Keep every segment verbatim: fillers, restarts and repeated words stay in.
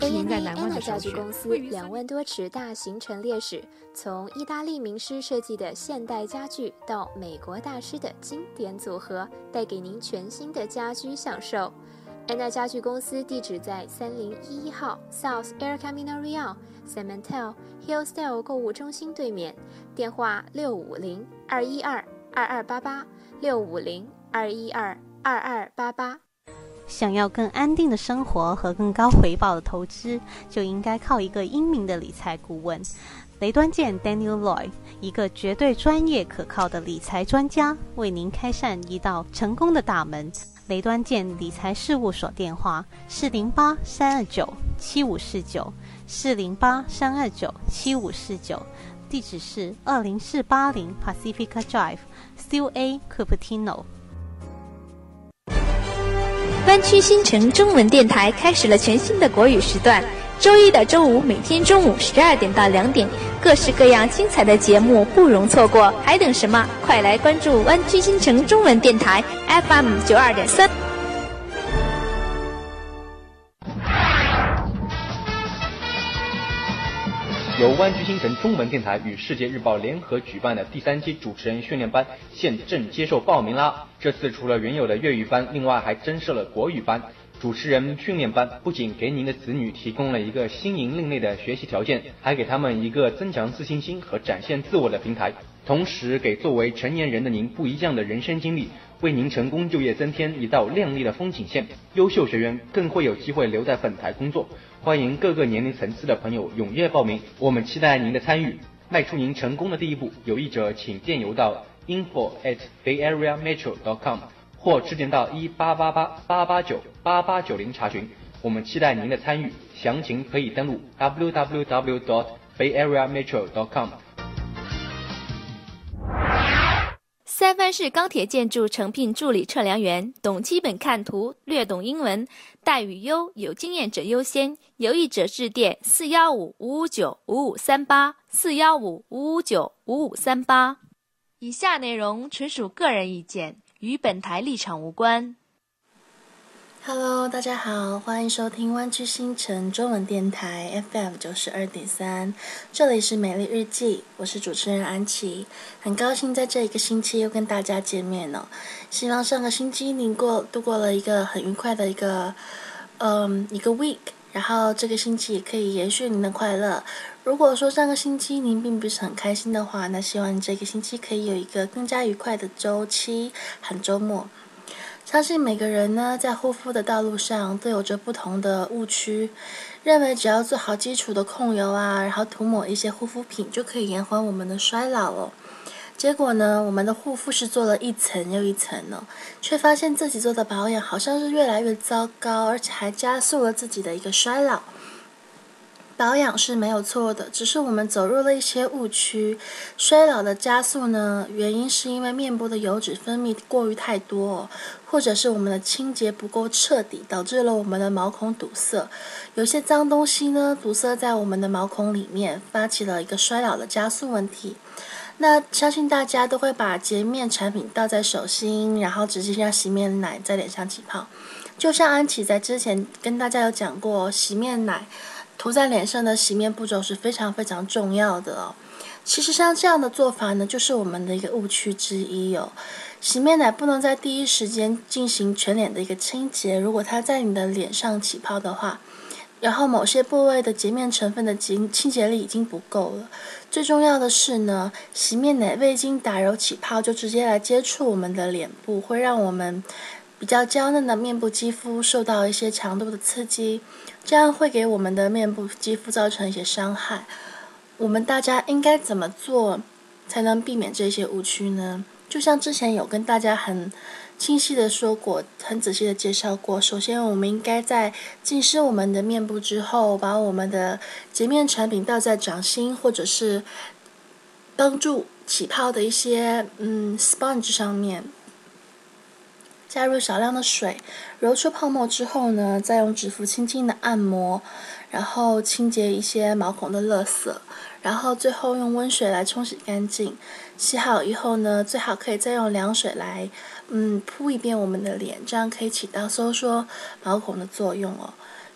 A N E Anna 家具公司两万多尺大型陈列室，从意大利名师设计的现代家具到美国大师的经典组合，带给您全新的家居享受。安娜家具公司地址在三零一一号 South El Camino Real San Mateo Hillsdale 购物中心对面，电话六五零二一二二二八八六五零二一二二二八八。 想要更安定的生活和更高回报的投资，就应该靠一个英明的理财顾问。雷端健 Daniel Loy， 一个绝对专业可靠的理财专家，为您开善一道成功的大门。雷端健理财事务所电话四零八三二九七五四九四零八三二九七五四九，地址是二零四八零 Pacifica Drive C A Cupertino。 湾区新城中文电台开始了全新的国语时段，周一到周五每天中午十二点到两点，各式各样精彩的节目不容错过，还等什么？快来关注湾区新城中文电台 F M 九二点三。 由湾区新城中文电台与世界日报联合举办的第三期主持人训练班现正接受报名啦！这次除了原有的粤语班，另外还增设了国语班。主持人训练班不仅给您的子女提供了一个新颖另类的学习条件，还给他们一个增强自信心和展现自我的平台，同时给作为成年人的您不一样的人生经历，为您成功就业增添一道亮丽的风景线。优秀学员更会有机会留在本台工作。欢迎各个年龄层次的朋友踊跃报名，我们期待您的参与，迈出您成功的第一步。有意者请电邮到 info at bayareametro dot com 或致电到一八八八八八九八八九零查询。我们期待您的参与，详情可以登录 w w w dot bayareametro dot com。 三藩市钢铁建筑诚聘助理测量员，懂基本看图，略懂英文，待遇优，有经验者优先。有意者致电四一五五五九五五三八四一五五五九五五三八。以下内容纯属个人意见，与本台立场无关。 Hello， 大家好，欢迎收听湾区新城中文电台 F M 九十二点三，这里是美丽日记，我是主持人安琪，很高兴在这一个星期又跟大家见面了。希望上个星期您过度过了一个很愉快的一个，嗯，一个 week， 然后这个星期也可以延续您的快乐。如果说上个星期您并不是很开心的话，那希望你这个星期可以有一个更加愉快的周期和周末。相信每个人呢，在护肤的道路上都有着不同的误区，认为只要做好基础的控油啊，然后涂抹一些护肤品就可以延缓我们的衰老了。结果呢，我们的护肤是做了一层又一层呢，却发现自己做的保养好像是越来越糟糕，而且还加速了自己的一个衰老。保养是没有错的，只是我们走入了一些误区。衰老的加速呢，原因是因为面部的油脂分泌过于太多，或者是我们的清洁不够彻底，导致了我们的毛孔堵塞。有些脏东西呢，堵塞在我们的毛孔里面，发起了一个衰老的加速问题。那相信大家都会把洁面产品倒在手心，然后直接让洗面奶在脸上起泡。就像安琪在之前跟大家有讲过，洗面奶涂在脸上的洗面步骤是非常非常重要的哦。其实像这样的做法呢，就是我们的一个误区之一哦。洗面奶不能在第一时间进行全脸的一个清洁，如果它在你的脸上起泡的话，然后某些部位的洁面成分的清洁力已经不够了。最重要的是呢，洗面奶未经打揉起泡就直接来接触我们的脸部，会让我们比较娇嫩的面部肌肤受到一些强度的刺激，这样会给我们的面部肌肤造成一些伤害。我们大家应该怎么做才能避免这些误区呢？就像之前有跟大家很清晰的说过，很仔细的介绍过。首先我们应该在浸湿我们的面部之后，把我们的洁面产品倒在掌心或者是帮助起泡的一些嗯 sponge 上面，加入少量的水，揉出泡沫之后呢，再用指腹轻轻的按摩，然后清洁一些毛孔的垃圾，然后最后用温水来冲洗干净。洗好以后呢，最好可以再用凉水来嗯铺一遍我们的脸，这样可以起到收缩毛孔的作用哦。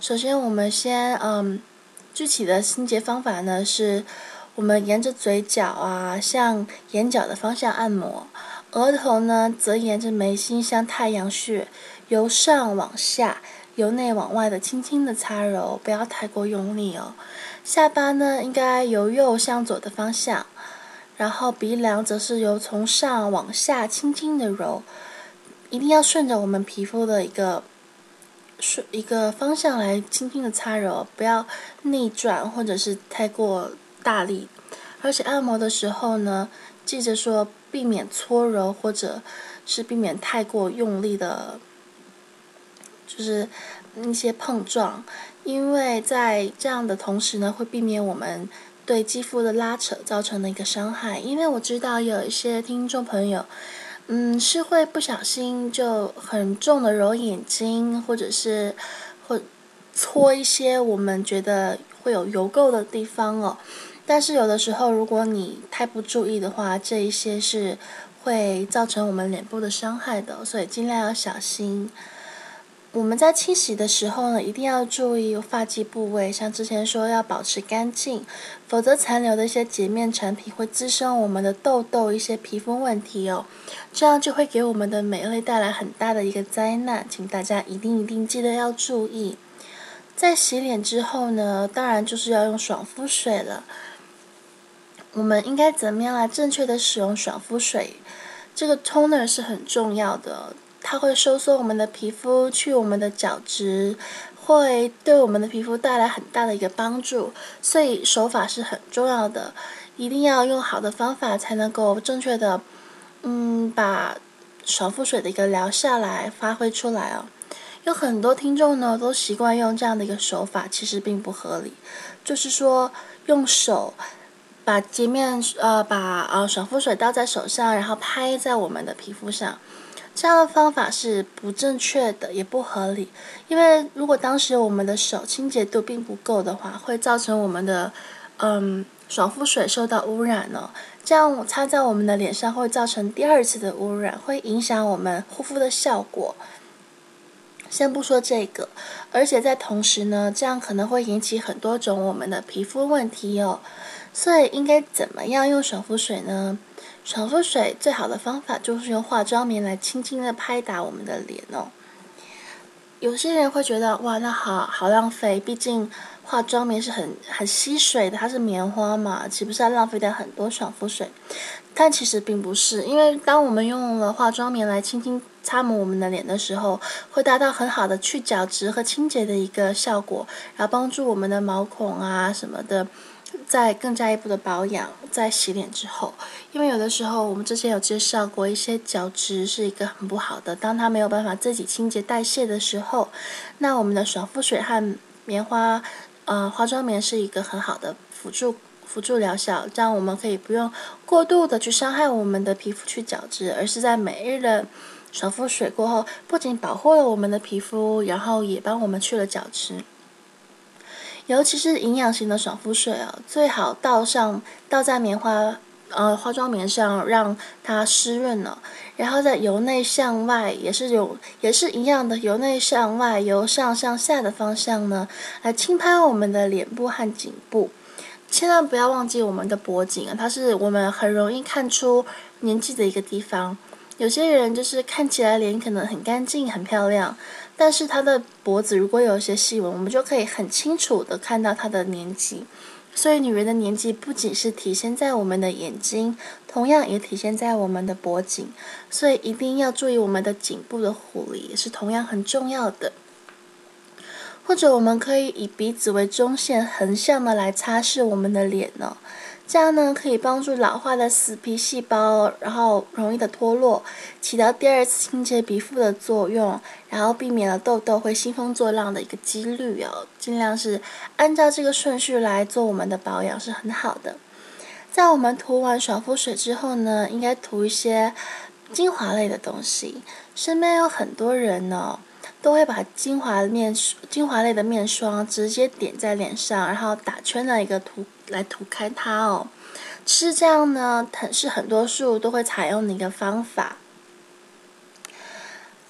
首先我们先嗯，具体的清洁方法呢是，我们沿着嘴角啊向眼角的方向按摩，额头呢则沿着眉心向太阳穴由上往下由内往外的轻轻的擦揉，不要太过用力哦。下巴呢应该由右向左的方向，然后鼻梁则是由从上往下轻轻的揉，一定要顺着我们皮肤的一个顺一个方向来轻轻的擦揉，不要逆转或者是太过大力。而且按摩的时候呢，记着说避免搓揉或者是避免太过用力的，就是一些碰撞，因为在这样的同时呢，会避免我们对肌肤的拉扯造成的一个伤害。因为我知道有一些听众朋友嗯，是会不小心就很重的揉眼睛，或者是或搓一些我们觉得会有油垢的地方哦。但是有的时候，如果你太不注意的话，这一些是会造成我们脸部的伤害的，所以尽量要小心。我们在清洗的时候呢，一定要注意发际部位，像之前说要保持干净，否则残留的一些洁面产品会滋生我们的痘痘、一些皮肤问题哦，这样就会给我们的美丽带来很大的一个灾难，请大家一定一定记得要注意。在洗脸之后呢，当然就是要用爽肤水了。我们应该怎么样来正确的使用爽肤水？这个 toner 是很重要的。它会收缩我们的皮肤，去我们的角质，会对我们的皮肤带来很大的一个帮助，所以手法是很重要的，一定要用好的方法才能够正确的，嗯，把爽肤水的一个疗效来发挥出来哦。有很多听众呢都习惯用这样的一个手法，其实并不合理，就是说用手把洁面呃把呃爽肤水倒在手上，然后拍在我们的皮肤上。这样的方法是不正确的，也不合理。因为如果当时我们的手清洁度并不够的话，会造成我们的嗯爽肤水受到污染哦。这样擦在我们的脸上会造成第二次的污染，会影响我们护肤的效果。先不说这个，而且在同时呢，这样可能会引起很多种我们的皮肤问题哦。所以应该怎么样用爽肤水呢？爽肤水最好的方法就是用化妆棉来轻轻的拍打我们的脸哦。有些人会觉得哇，那好好浪费，毕竟化妆棉是很很吸水的，它是棉花嘛，岂不是要浪费掉很多爽肤水？但其实并不是，因为当我们用了化妆棉来轻轻擦抹我们的脸的时候，会达到很好的去角质和清洁的一个效果，然后帮助我们的毛孔啊什么的再更加一步的保养，在洗脸之后。因为有的时候我们之前有介绍过，一些角质是一个很不好的，当它没有办法自己清洁代谢的时候，那我们的爽肤水和棉花呃化妆棉是一个很好的辅助辅助疗效，这样我们可以不用过度的去伤害我们的皮肤去角质，而是在每日的爽肤水过后，不仅保护了我们的皮肤，然后也帮我们去了角质。尤其是营养型的爽肤水哦，最好倒上倒在棉花呃化妆棉上，让它湿润了，然后再由内向外，也是有也是一样的，由内向外，由上向下的方向呢，来轻拍我们的脸部和颈部。千万不要忘记我们的脖颈啊，它是我们很容易看出年纪的一个地方。有些人就是看起来脸可能很干净很漂亮，但是他的脖子如果有一些细纹，我们就可以很清楚的看到他的年纪。所以女人的年纪不仅是体现在我们的眼睛，同样也体现在我们的脖颈，所以一定要注意我们的颈部的护理，也是同样很重要的。或者我们可以以鼻子为中线横向的来擦拭我们的脸呢，这样呢可以帮助老化的死皮细胞，然后容易的脱落，起到第二次清洁皮肤的作用，然后避免了痘痘会兴风作浪的一个几率哦。尽量是按照这个顺序来做我们的保养是很好的。在我们涂完爽肤水之后呢，应该涂一些精华类的东西。身边有很多人呢都会把精华面精华类的面霜直接点在脸上，然后打圈的一个涂来涂开它哦。其实这样呢，是很多数都会采用的一个方法。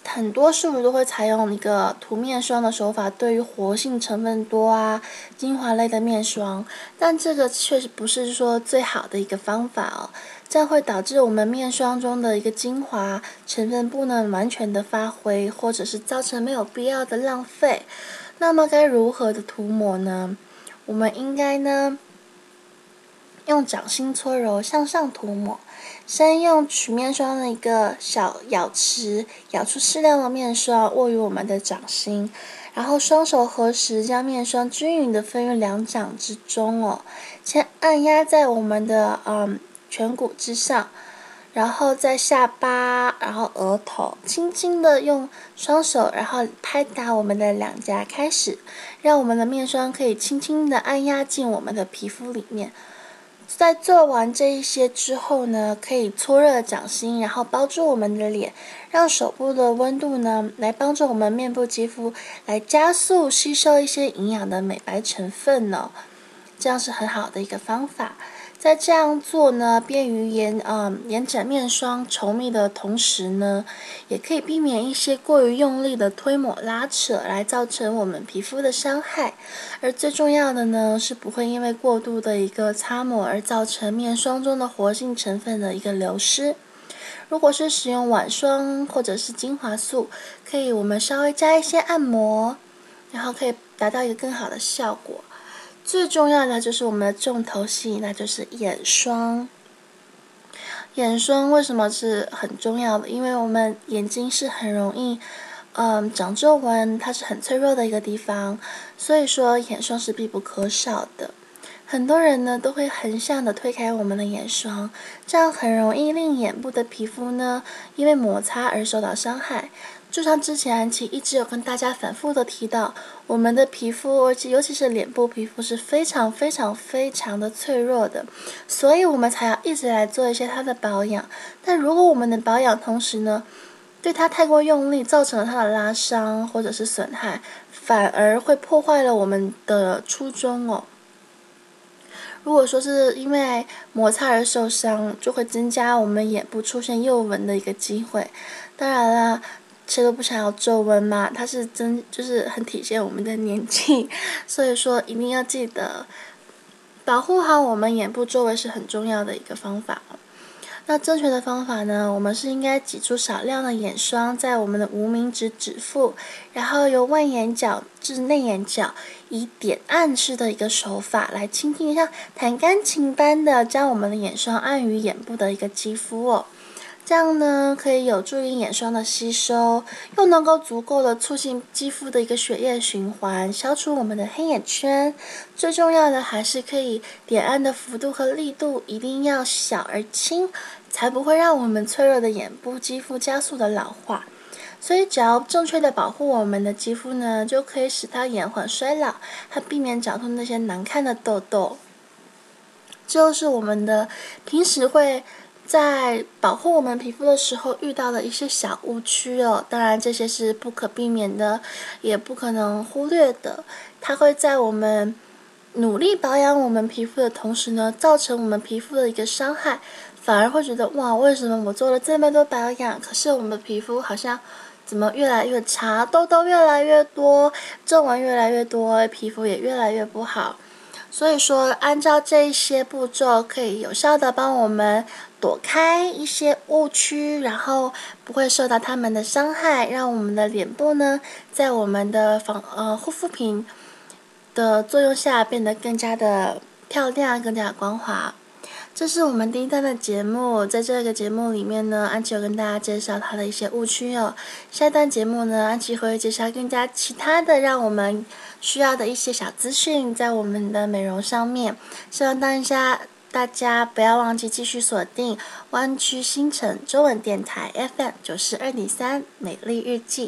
很多事物都会采用一个涂面霜的手法，对于活性成分多啊、精华类的面霜，但这个确实不是说最好的一个方法哦，这样会导致我们面霜中的一个精华成分不能完全的发挥，或者是造成没有必要的浪费。那么该如何的涂抹呢？我们应该呢用掌心搓揉向上涂抹，先用取面霜的一个小舀匙舀出适量的面霜，握于我们的掌心，然后双手合十，将面霜均匀的分于两掌之中哦，先按压在我们的嗯颧骨之上，然后在下巴，然后额头，轻轻的用双手，然后拍打我们的两颊开始，让我们的面霜可以轻轻的按压进我们的皮肤里面。在做完这一些之后呢，可以搓热掌心，然后包住我们的脸，让手部的温度呢来帮助我们面部肌肤来加速吸收一些营养的美白成分呢、哦，这样是很好的一个方法。在这样做呢，便于延嗯延展面霜稠密的同时呢，也可以避免一些过于用力的推抹拉扯来造成我们皮肤的伤害。而最重要的呢，是不会因为过度的一个擦抹而造成面霜中的活性成分的一个流失。如果是使用晚霜或者是精华素，可以我们稍微加一些按摩，然后可以达到一个更好的效果。最重要的就是我们的重头戏，那就是眼霜。眼霜为什么是很重要的？因为我们眼睛是很容易嗯长皱纹，它是很脆弱的一个地方，所以说眼霜是必不可少的。很多人呢都会横向的推开我们的眼霜，这样很容易令眼部的皮肤呢因为摩擦而受到伤害。就像之前安琪一直有跟大家反复的提到，我们的皮肤，而且尤其是脸部皮肤是非常非常非常的脆弱的，所以我们才要一直来做一些它的保养。但如果我们的保养同时呢，对它太过用力，造成了它的拉伤或者是损害，反而会破坏了我们的初衷哦。如果说是因为摩擦而受伤，就会增加我们眼部出现幼纹的一个机会。当然啦，谁都不想要皱纹嘛，它是真就是很体现我们的年纪，所以说一定要记得保护好我们眼部周围是很重要的一个方法。那正确的方法呢，我们是应该挤出少量的眼霜在我们的无名指指腹，然后由外眼角至内眼角，以点按式的一个手法来轻轻像弹钢琴般的将我们的眼霜按于眼部的一个肌肤哦。这样呢，可以有助于眼霜的吸收，又能够足够的促进肌肤的一个血液循环，消除我们的黑眼圈。最重要的还是可以点按的幅度和力度一定要小而轻，才不会让我们脆弱的眼部肌肤加速的老化。所以只要正确的保护我们的肌肤呢，就可以使它延缓衰老，和避免长出那些难看的痘痘。这就是我们的平时会在保护我们皮肤的时候遇到的一些小误区哦，当然这些是不可避免的，也不可能忽略的。它会在我们努力保养我们皮肤的同时呢，造成我们皮肤的一个伤害，反而会觉得哇，为什么我做了这么多保养，可是我们的皮肤好像怎么越来越差，痘痘越来越多，皱纹越来越多，皮肤也越来越不好。所以说按照这一些步骤，可以有效的帮我们躲开一些误区，然后不会受到它们的伤害，让我们的脸部呢在我们的防呃护肤品的作用下变得更加的漂亮，更加的光滑。这是我们第一段的节目，在这个节目里面呢，安琪有跟大家介绍它的一些误区哦。下一段节目呢，安琪会介绍更加其他的让我们需要的一些小资讯，在我们的美容上面。希望大家大家不要忘记继续锁定湾区新城中文电台 F M 九十二点三美丽日记。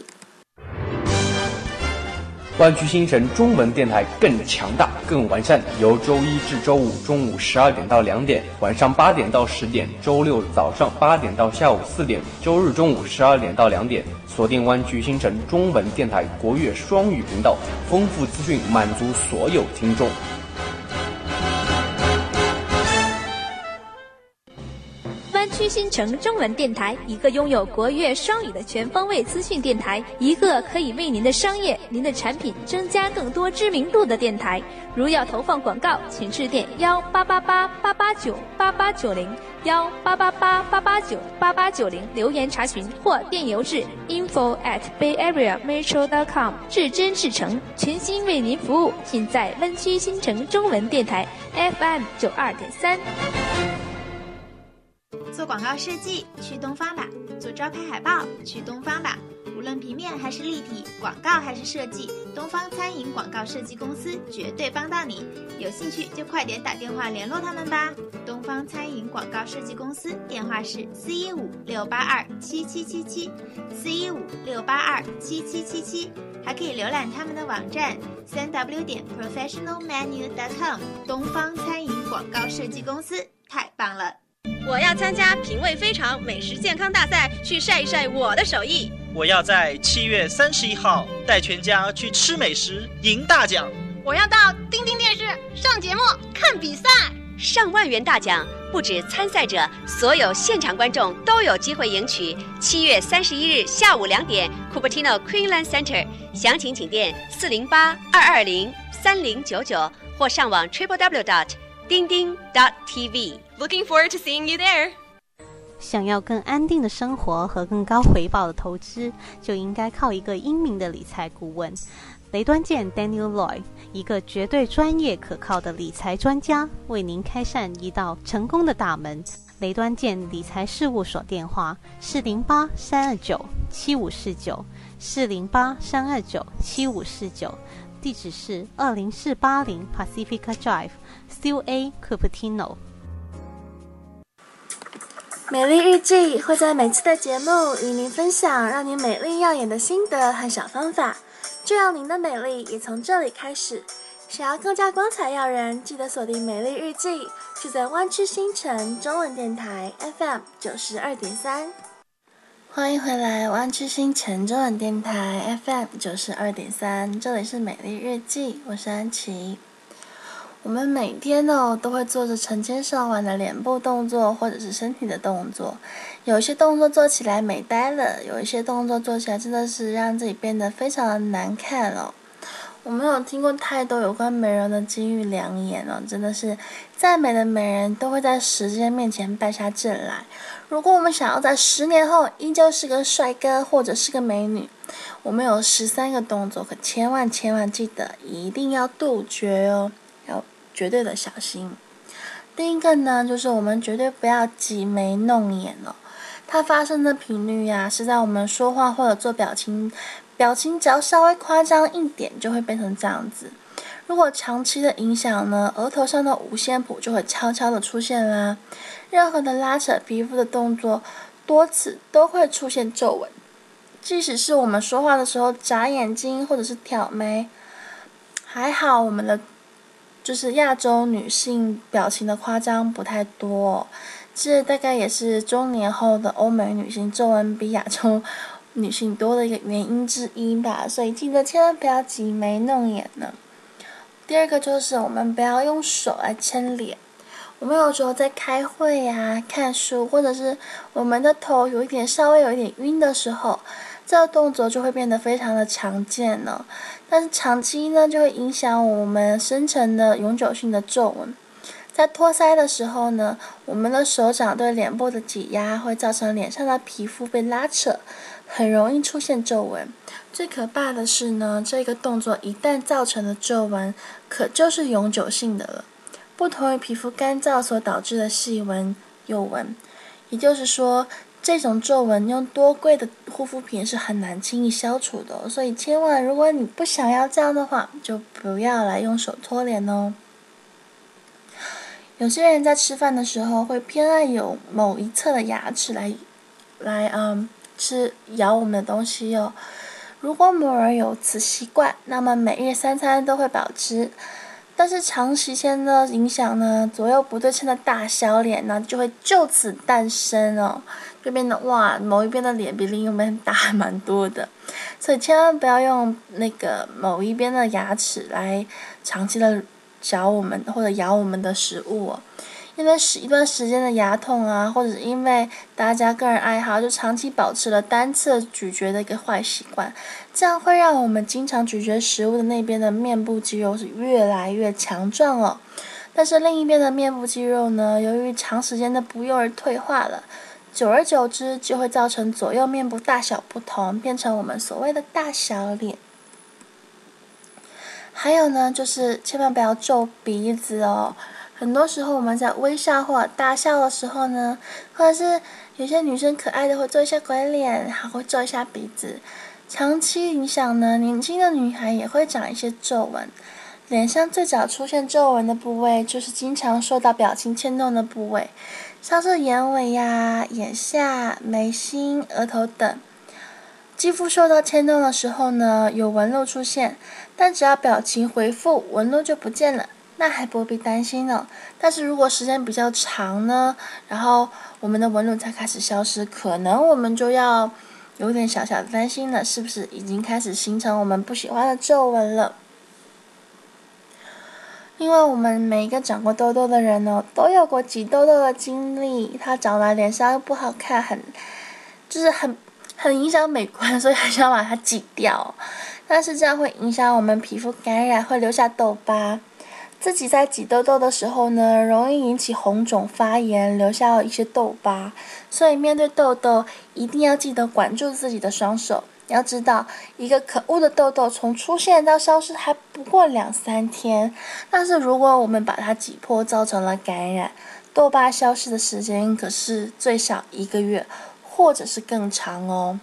湾区新城中文电台更强大、更完善，由周一至周五中午十二点到两点，晚上八点到十点，周六早上八点到下午四点，周日中午十二点到两点，锁定湾区新城中文电台国乐双语频道，丰富资讯满足所有听众。 湾区新城中文电台，一个拥有国粤双语的全方位资讯电台，一个可以为您的商业、您的产品增加更多知名度的电台。如要投放广告，请致电幺八八八八八九八八九零幺八八八八八九八八九零留言查询，或电邮至 info at bayareametro dot com。至真至诚，全心为您服务，尽在湾区新城中文电台 F M 九二点三。 做广告设计去东方吧，做招牌海报去东方吧，无论平面还是立体，广告还是设计，东方餐饮广告设计公司绝对帮到你。有兴趣就快点打电话联络他们吧。东方餐饮广告设计公司电话是四一五六八二七七七七，四一五六八二七七七七，还可以浏览他们的网站三 w 点 professional menu dot com。东方餐饮广告设计公司太棒了！ 我要参加品味非常美食健康大赛，去晒一晒我的手艺。 我要在七月三十一号带全家去吃美食，赢大奖。 我要到钉钉电视上节目看比赛， 上万元大奖，不止参赛者，所有现场观众都有机会赢取。七月三十一日下午两点 ，Cupertino Queenland Center， 详情请电四零八二二零三零九九或上网 triple w dot 钉钉 dot t v。Looking forward to seeing you there。 想要更安定的生活和更高回报的投资，就应该靠一个英明的理财顾问。雷端健 Daniel Loy， 一个绝对专业可靠的理财专家，为您开扇一道成功的大门。雷端健理财事务所电话四零八三二九七五四九四零八三二九七五四九，地址是二零四八零 Pacifica Drive，C U A Cupertino。 美丽日记会在每次的节目与您分享让您美丽耀眼的心得和小方法，就让您的美丽也从这里开始。想要更加光彩耀人，记得锁定美丽日记，就在湾区新城中文电台 F M 九十二点三。欢迎回来，湾区新城中文电台 F M 九十二点三，这里是美丽日记，我是安琪。我们每天哦都会做着成千上万的脸部动作或者是身体的动作，有一些动作做起来美呆了，有一些动作做起来真的是让自己变得非常的难看哦。我们有听过太多有关美容的金玉良言哦，真的是再美的美人都会在时间面前败下阵来。如果我们想要在十年后依旧是个帅哥或者是个美女，我们有十三个动作，可千万千万记得一定要杜绝哦，要绝对的小心。第一个呢，就是我们绝对不要挤眉弄眼哦。它发生的频率呀、啊，是在我们说话或者做表情，表情只要稍微夸张一点，就会变成这样子。如果长期的影响呢，额头上的五线谱就会悄悄的出现啦。任何的拉扯皮肤的动作多次都会出现皱纹，即使是我们说话的时候眨眼睛或者是挑眉，还好我们的就是亚洲女性表情的夸张不太多，这大概也是中年后的欧美女性皱纹比亚洲女性多的一个原因之一吧，所以记得千万不要挤眉弄眼呢。第二个就是我们不要用手来撑脸，我们有时候在开会啊、看书，或者是我们的头有一点稍微有一点晕的时候，这个动作就会变得非常的常见了。但是长期呢，就会影响我们深层的永久性的皱纹。在托腮的时候呢，我们的手掌对脸部的挤压会造成脸上的皮肤被拉扯，很容易出现皱纹。最可怕的是呢，这个动作一旦造成的皱纹，可就是永久性的了，不同于皮肤干燥所导致的细纹、幼纹。也就是说，这种皱纹用多贵的护肤品是很难轻易消除的哦，所以千万如果你不想要这样的话，就不要来用手托脸哦。有些人在吃饭的时候会偏爱有某一侧的牙齿来来嗯吃咬我们的东西哦。如果某人有此习惯，那么每日三餐都会保持。但是长时间的影响呢，左右不对称的大小脸呢，就会就此诞生哦，就变得哇，某一边的脸比另一边大蛮多的。所以千万不要用那个某一边的牙齿来长期的嚼我们或者咬我们的食物哦， 因为是一段时间的牙痛啊，或者是因为大家个人爱好就长期保持了单侧咀嚼的一个坏习惯，这样会让我们经常咀嚼食物的那边的面部肌肉是越来越强壮哦。但是另一边的面部肌肉呢，由于长时间的不用而退化了，久而久之就会造成左右面部大小不同，变成我们所谓的大小脸。还有呢，就是千万不要皱鼻子哦。很多时候我们在微笑或者大笑的时候呢，或者是有些女生可爱的会做一下鬼脸，还会皱一下鼻子，长期影响呢，年轻的女孩也会长一些皱纹。脸上最早出现皱纹的部位，就是经常受到表情牵动的部位，像是眼尾呀、眼下、眉心、额头等。肌肤受到牵动的时候呢，有纹路出现，但只要表情回复，纹路就不见了，那还不必担心呢。但是如果时间比较长呢，然后我们的纹路才开始消失，可能我们就要有点小小的担心了，是不是已经开始形成我们不喜欢的皱纹了？因为我们每一个长过痘痘的人哦，都有过挤痘痘的经历，它长在脸上又不好看，很就是很很影响美观，所以很想把它挤掉。但是这样会影响我们皮肤感染，会留下痘疤。自己在挤痘痘的时候呢，容易引起红肿发炎，留下一些痘疤。所以面对痘痘，一定要记得管住自己的双手。要知道，一个可恶的痘痘从出现到消失还不过两三天，但是如果我们把它挤破，造成了感染，痘疤消失的时间可是最少一个月，或者是更长哦。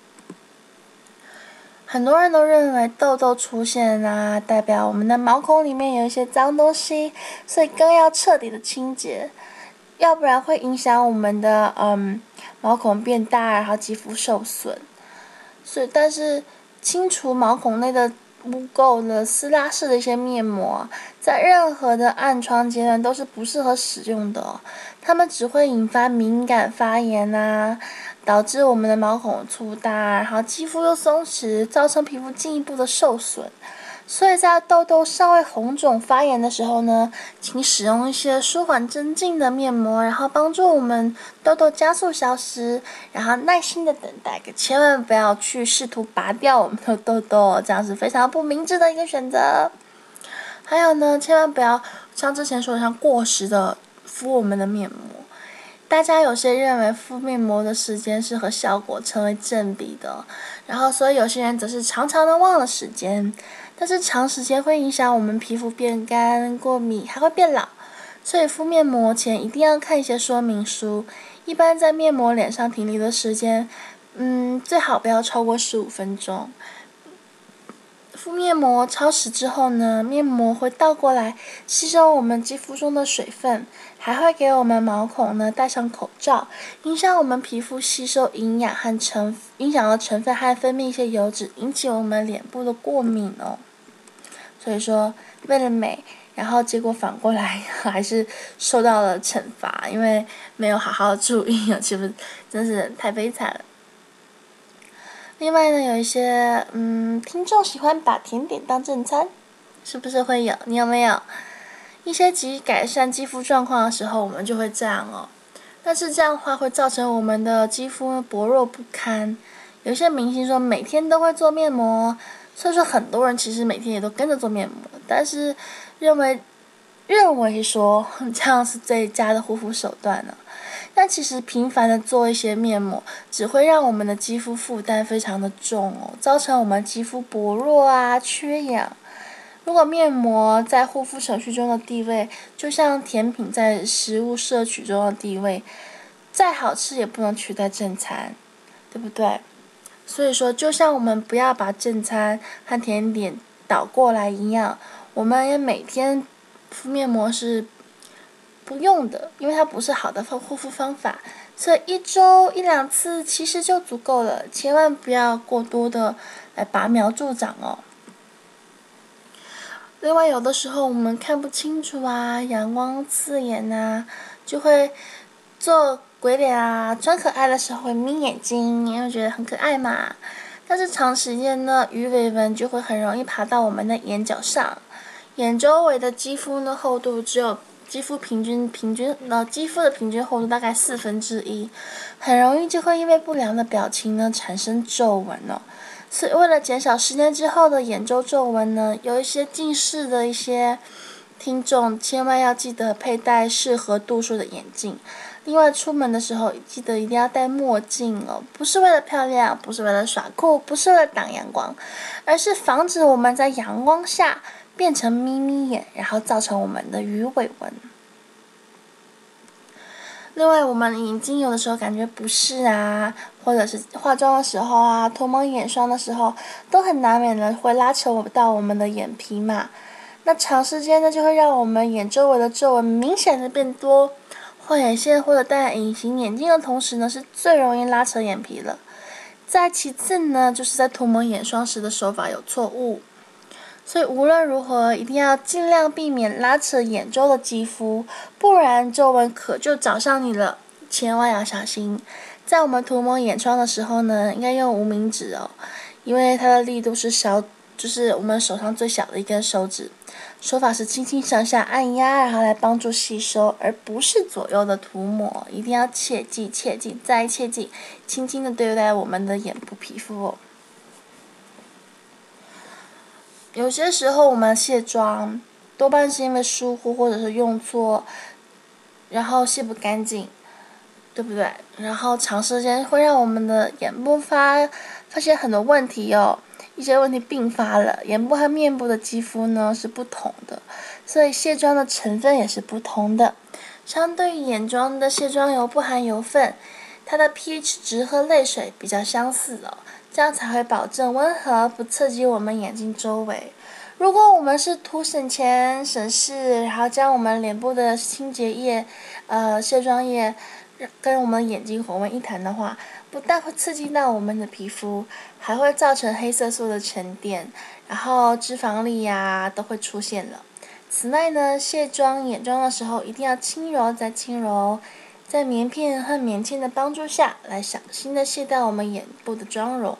很多人都认为痘痘出现啊，代表我们的毛孔里面有一些脏东西，所以更要彻底的清洁，要不然会影响我们的嗯毛孔变大，然后肌肤受损。所以，但是清除毛孔内的污垢的撕拉式的一些面膜，在任何的暗疮阶段都是不适合使用的哦。它们只会引发敏感发炎啊，导致我们的毛孔粗大，然后肌肤又松弛，造成皮肤进一步的受损。所以在痘痘尚未红肿发炎的时候呢，请使用一些舒缓镇静的面膜，然后帮助我们痘痘加速消失，然后耐心的等待，可千万不要去试图拔掉我们的痘痘，这样是非常不明智的一个选择。还有呢，千万不要像之前说的像过时的敷我们的面膜。大家有些认为敷面膜的时间是和效果成为正比的，然后所以有些人则是常常的忘了时间。但是长时间会影响我们皮肤变干、过敏，还会变老，所以敷面膜前一定要看一些说明书。一般在面膜脸上停留的时间，嗯，最好不要超过十五分钟。敷面膜超时之后呢，面膜会倒过来吸收我们肌肤中的水分，还会给我们毛孔呢戴上口罩，影响我们皮肤吸收营养和成影响了成分和分泌一些油脂，引起我们脸部的过敏哦。所以说，为了美，然后结果反过来还是受到了惩罚，因为没有好好注意啊，岂不真是太悲惨了。另外呢，有一些嗯听众喜欢把甜点当正餐，是不是会有？你有没有？一些急改善肌肤状况的时候，我们就会这样哦。但是这样的话会造成我们的肌肤薄弱不堪。有些明星说每天都会做面膜，所以说很多人其实每天也都跟着做面膜，但是认为认为说这样是最佳的护肤手段呢。但其实频繁的做一些面膜，只会让我们的肌肤负担非常的重哦，造成我们肌肤薄弱啊、缺氧。如果面膜在护肤程序中的地位，就像甜品在食物摄取中的地位，再好吃也不能取代正餐，对不对？所以说，就像我们不要把正餐和甜点倒过来一样，我们也每天敷面膜是不用的，因为它不是好的护肤方法，所以一周一两次其实就足够了，千万不要过多的来拔苗助长哦。另外，有的时候我们看不清楚啊，阳光刺眼啊，就会做鬼脸啊，装可爱的时候会眯眼睛，因为觉得很可爱嘛。但是长时间呢，鱼尾纹就会很容易爬到我们的眼角上，眼周围的肌肤呢厚度只有肌肤平均平均呃肌肤的平均厚度大概四分之一，很容易就会因为不良的表情呢产生皱纹哦。所以为了减少十年之后的眼周皱纹呢，有一些近视的一些听众千万要记得佩戴适合度数的眼镜。另外出门的时候记得一定要戴墨镜哦，不是为了漂亮，不是为了耍酷，不是为了挡阳光，而是防止我们在阳光下变成眯眯眼，然后造成我们的鱼尾纹。另外我们眼睛有的时候感觉不适啊，或者是化妆的时候啊，涂抹眼霜的时候，都很难免的会拉扯到我们的眼皮嘛。那长时间呢就会让我们眼周围的皱纹明显的变多，画眼线或者戴隐形眼镜的同时呢，是最容易拉扯眼皮了。再其次呢，就是在涂抹眼霜时的手法有错误。所以无论如何一定要尽量避免拉扯眼周的肌肤，不然皱纹可就找上你了，千万要小心。在我们涂抹眼霜的时候呢，应该用无名指哦，因为它的力度是小，就是我们手上最小的一根手指。手法是轻轻上下按压，然后来帮助吸收，而不是左右的涂抹。一定要切记切记再切记，轻轻的对待我们的眼部皮肤哦。有些时候我们卸妆多半是因为疏忽或者是用错，然后卸不干净，对不对？然后长时间会让我们的眼部发发现很多问题哦，一些问题并发了。眼部和面部的肌肤呢是不同的，所以卸妆的成分也是不同的。相对于眼妆的卸妆油不含油分，它的 pH 值和泪水比较相似哦，这样才会保证温和，不刺激我们眼睛周围。如果我们是图省钱省事，然后将我们脸部的清洁液、呃卸妆液跟我们眼睛混为一谈的话，不但会刺激到我们的皮肤，还会造成黑色素的沉淀，然后脂肪粒呀都会出现了。此外呢，卸妆眼妆的时候一定要轻柔再轻柔，在棉片和棉签的帮助下来小心的卸掉我们眼部的妆容。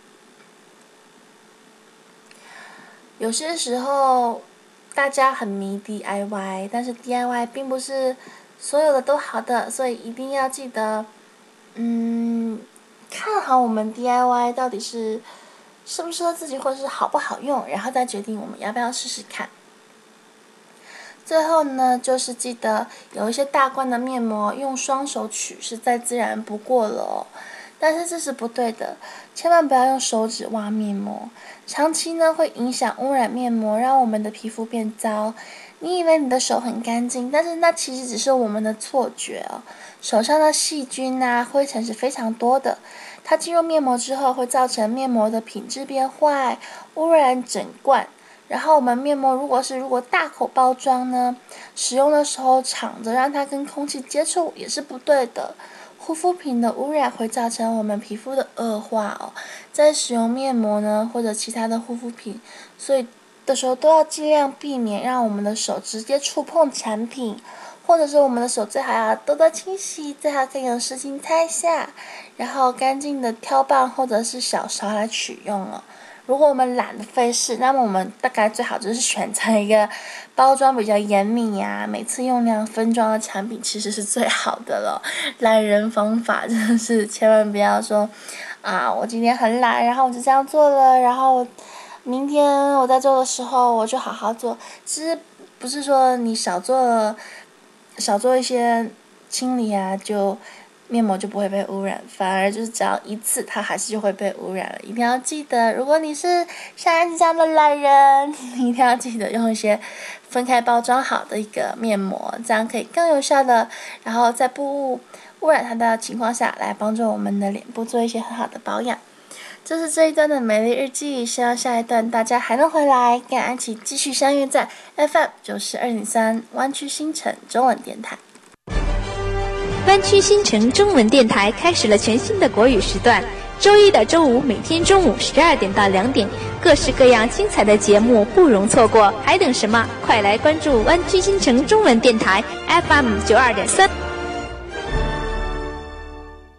有些时候大家很迷 D I Y， 但是 D I Y 并不是所有的都好的，所以一定要记得嗯，看好我们 D I Y 到底是适不适合自己，或者是好不好用，然后再决定我们要不要试试看。最后呢，就是记得有一些大罐的面膜用双手取是再自然不过了哦，但是这是不对的，千万不要用手指挖面膜，长期呢会影响污染面膜，让我们的皮肤变糟。你以为你的手很干净，但是那其实只是我们的错觉哦。手上的细菌啊、灰尘是非常多的，它进入面膜之后会造成面膜的品质变坏，污染整罐。然后我们面膜如果是如果大口包装呢，使用的时候敞着让它跟空气接触也是不对的。护肤品的污染会造成我们皮肤的恶化哦，在使用面膜呢或者其他的护肤品，所以的时候都要尽量避免让我们的手直接触碰产品，或者是我们的手最好要多多清洗，最好可以用湿巾擦一下，然后干净的挑棒或者是小勺来取用哦。如果我们懒得费事，那么我们大概最好就是选择一个包装比较严密呀、每次用量分装的产品，其实是最好的了。懒人方法真的是千万不要说啊，我今天很懒，然后我就这样做了，然后明天我在做的时候我就好好做。其实不是说你少做少做一些清理啊，就面膜就不会被污染，反而就是只要一次它还是就会被污染了。一定要记得，如果你是像安琪这样的懒人，你一定要记得用一些分开包装好的一个面膜，这样可以更有效的，然后在不污染它的情况下来帮助我们的脸部做一些很好的保养。这是这一段的美丽日记，希望下一段大家还能回来跟安琪继续相遇在 F M 九十二点三湾区新城中文电台。 湾区新城中文电台开始了全新的国语时段，周一到周五每天中午十二点到两点，各式各样精彩的节目不容错过，还等什么？快来关注湾区新城中文电台 F M 九二点三。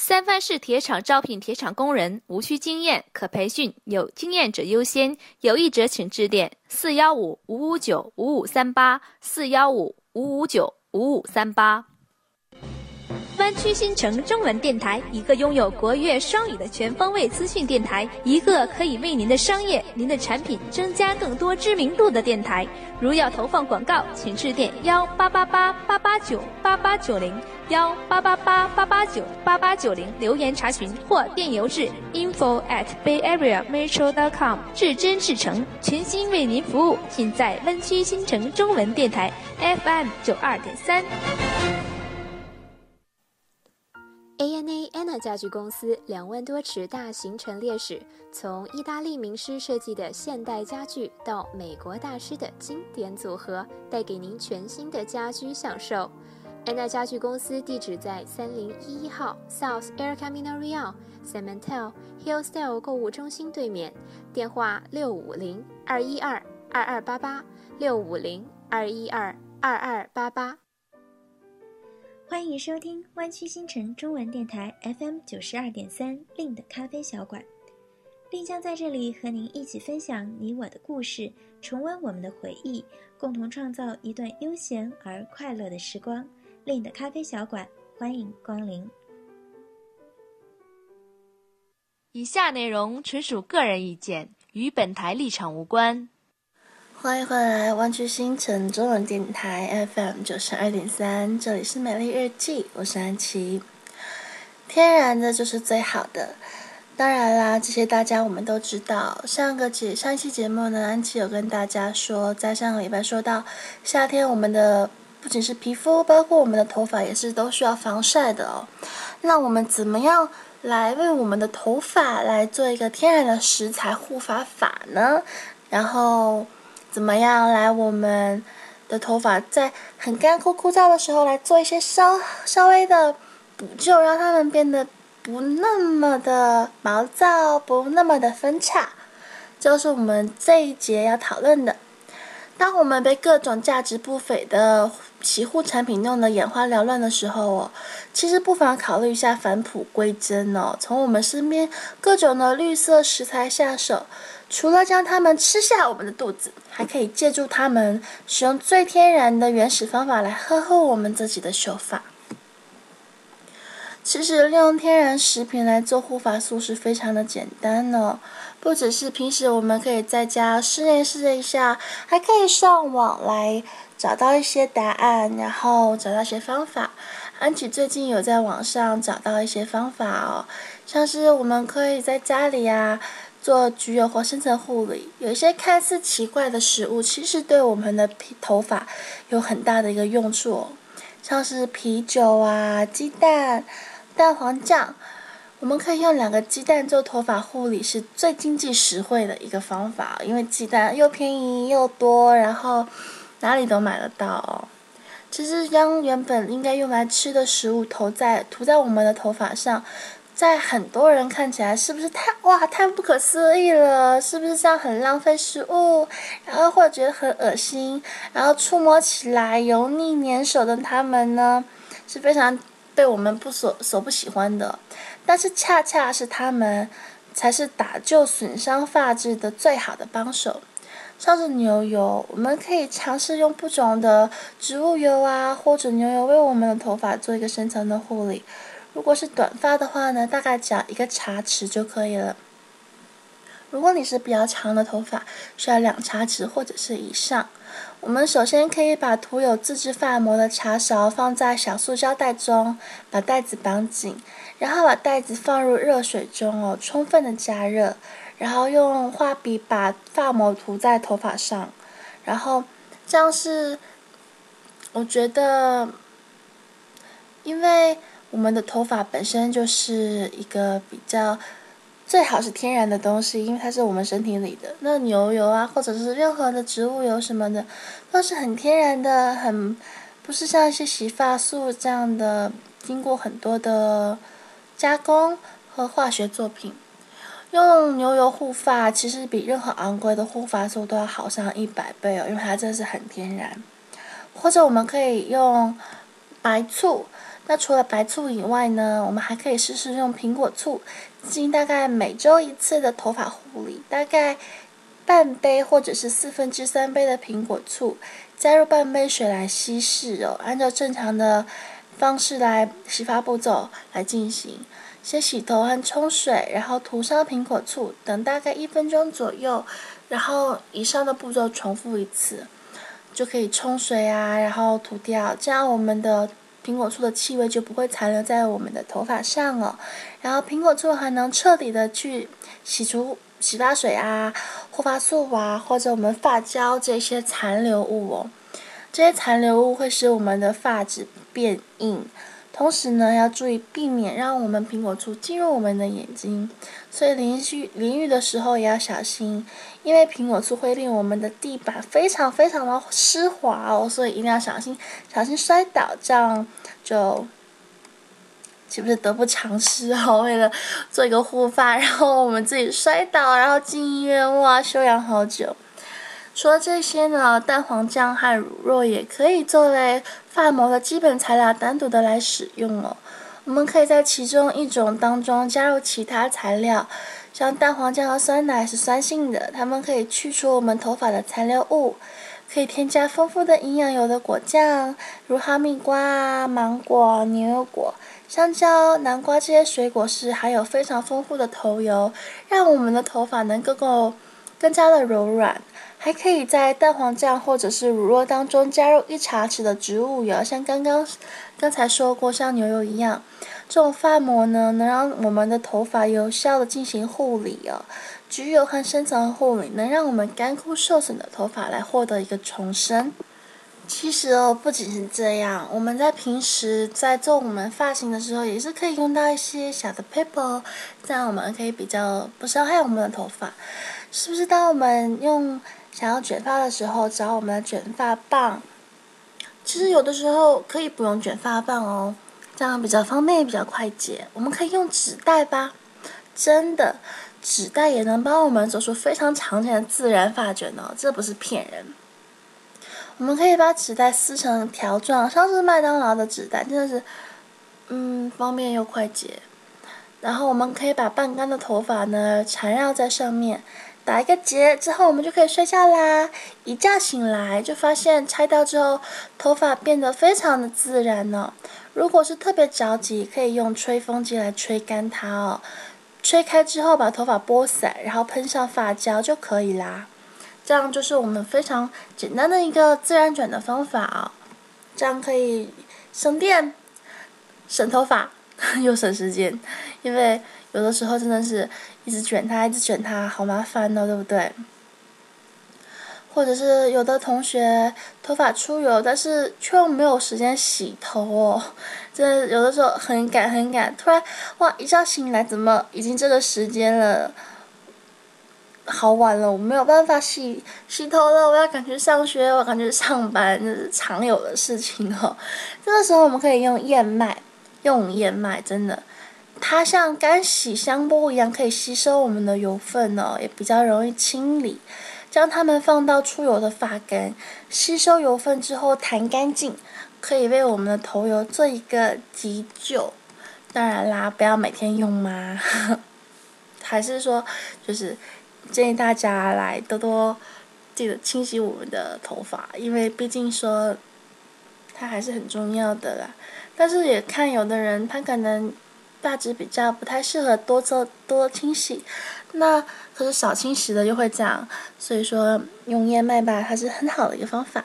三藩市铁厂招聘铁厂工人，无需经验，可培训，有经验者优先，有意者请致电四一五五五九五五三八四一五五五九五五三八。湾区新城中文电台，一个拥有国粤双语的全方位资讯电台，一个可以为您的商业、您的产品增加更多知名度的电台。如要投放广告，请致电幺八八八八八九八八九零幺八八八八八九八八九零留言查询，或电邮至 info at bayareametro dot com。至真至诚，全心为您服务，尽在湾区新城中文电台 F M 九二点三。 A N A Anna 家具公司两万多尺大型陈列室，从意大利名师设计的现代家具到美国大师的经典组合，带给您全新的家居享受。Anna 家具公司地址在三零一一号 South El Camino Real San Mateo Hillsdale 购物中心对面，电话六五零二一二二二八八六五零二一二二二八八。 欢迎收听湾区新城中文电台 F M 九十二点三令的咖啡小馆，令将在这里和您一起分享你我的故事，重温我们的回忆，共同创造一段悠闲而快乐的时光。令的咖啡小馆，欢迎光临。 以下内容纯属个人意见，与本台立场无关。 欢迎回来湾区新城中文电台 F M 九十二点三，这里是美丽日记，我是安琪。天然的就是最好的，当然啦，这些大家我们都知道。上个节上一期节目呢，安琪有跟大家说，在上个礼拜说到夏天我们的不仅是皮肤，包括我们的头发也是都需要防晒的哦。那我们怎么样来为我们的头发来做一个天然的食材护发法呢？然后怎么样来我们的头发在很干枯枯燥的时候来做一些稍稍微的补救，让它们变得不那么的毛躁，不那么的分叉，就是我们这一节要讨论的。当我们被各种价值不菲的洗护产品弄得眼花缭乱的时候哦，其实不妨考虑一下返璞归真哦，从我们身边各种的绿色食材下手，除了将它们吃下我们的肚子，还可以借助它们，使用最天然的原始方法来呵护我们自己的秀发。其实利用天然食品来做护发素是非常的简单哦，不只是平时我们可以在家试验试一下，还可以上网来找到一些答案，然后找到一些方法。安琪最近有在网上找到一些方法哦，像是我们可以在家里啊做焗油或深层护理，有一些看似奇怪的食物，其实对我们的皮头发有很大的一个用处哦，像是啤酒啊、鸡蛋、蛋黄酱，我们可以用两个鸡蛋做头发护理，是最经济实惠的一个方法，因为鸡蛋又便宜又多，然后哪里都买得到哦。其实将原本应该用来吃的食物涂在涂在我们的头发上，在很多人看起来是不是太哇太不可思议了？是不是这样很浪费食物？然后或者觉得很恶心，然后触摸起来油腻粘手的它们呢，是非常被我们不所所不喜欢的。但是恰恰是它们才是打救损伤发质的最好的帮手。像是牛油，我们可以尝试用不同的植物油啊，或者牛油为我们的头发做一个深层的护理。如果是短发的话呢，大概只要一个茶匙就可以了。如果你是比较长的头发，需要两茶匙或者是以上。我们首先可以把涂有自制发膜的茶勺放在小塑胶袋中，把袋子绑紧，然后把袋子放入热水中哦，充分的加热，然后用画笔把发膜涂在头发上，然后这样是我觉得，因为我们的头发本身就是一个比较最好是天然的东西，因为它是我们身体里的。那牛油啊，或者是任何的植物油什么的，都是很天然的，很不是像一些洗发素这样的经过很多的加工和化学作品。用牛油护发其实比任何昂贵的护发素都要好上一百倍哦，因为它真的是很天然。或者我们可以用白醋。那除了白醋以外呢，我们还可以试试用苹果醋进行大概每周一次的头发护理，大概半杯或者是四分之三杯的苹果醋，加入半杯水来稀释哦，按照正常的方式来洗发步骤来进行。先洗头和冲水，然后涂上苹果醋，等大概一分钟左右，然后以上的步骤重复一次，就可以冲水啊，然后涂掉，这样我们的苹果醋的气味就不会残留在我们的头发上哦。然后苹果醋还能彻底的去洗除洗发水啊、护发素啊，或者我们发胶这些残留物哦。这些残留物会使我们的发质变硬，同时呢，要注意避免让我们苹果醋进入我们的眼睛，所以淋浴淋浴的时候也要小心，因为苹果醋会令我们的地板非常非常的湿滑哦，所以一定要小心，小心摔倒，这样就岂不是得不偿失哦？为了做一个护发，然后我们自己摔倒，然后进医院，哇，休养好久。除了这些呢，蛋黄酱和乳酪也可以作为发膜的基本材料单独的来使用哦。我们可以在其中一种当中加入其他材料，像蛋黄酱和酸奶是酸性的，它们可以去除我们头发的残留物，可以添加丰富的营养油的果酱，如哈密瓜、芒果、牛油果、香蕉、南瓜这些水果是含有非常丰富的头油，让我们的头发能够够更加的柔软。还可以在蛋黄酱或者是乳酪当中加入一茶匙的植物油，像刚刚刚才说过，像牛油一样。这种发膜呢，能让我们的头发有效的进行护理哦。焗油和深层护理能让我们干枯受损的头发来获得一个重生。其实哦，不仅是这样，我们在平时在做我们发型的时候，也是可以用到一些小的 paper， 这样我们可以比较不伤害我们的头发。是不是当我们用想要卷发的时候，找我们的卷发棒？其实有的时候可以不用卷发棒哦，这样比较方便也比较快捷。我们可以用纸袋吧，真的，纸袋也能帮我们走出非常常见的自然发卷哦，这不是骗人。我们可以把纸袋撕成条状，像是麦当劳的纸袋，真的是，嗯，方便又快捷。然后我们可以把半干的头发呢缠绕在上面，打一个结之后，我们就可以睡觉啦。一觉醒来就发现拆掉之后，头发变得非常的自然呢、哦。如果是特别着急，可以用吹风机来吹干它哦。吹开之后，把头发拨散，然后喷上发胶就可以啦。这样就是我们非常简单的一个自然卷的方法哦。这样可以省电、省头发又省时间，因为有的时候真的是一直卷它，一直卷它，好麻烦哦，对不对？或者是有的同学头发出油，但是却又没有时间洗头哦，真的有的时候很赶很赶，突然哇一觉醒来，怎么已经这个时间了？好晚了，我没有办法洗洗头了，我要赶去上学，我赶去上班，这是常有的事情哦。这个时候我们可以用燕麦，用燕麦真的，它像干洗香波一样，可以吸收我们的油分哦，也比较容易清理。将它们放到出油的发根，吸收油分之后弹干净，可以为我们的头油做一个急救。当然啦，不要每天用嘛，还是说就是建议大家来多多记得清洗我们的头发，因为毕竟说它还是很重要的啦。但是也看有的人他可能发质比较不太适合多做多清洗，那可是少清洗的就会这样，所以说用燕麦吧，它是很好的一个方法。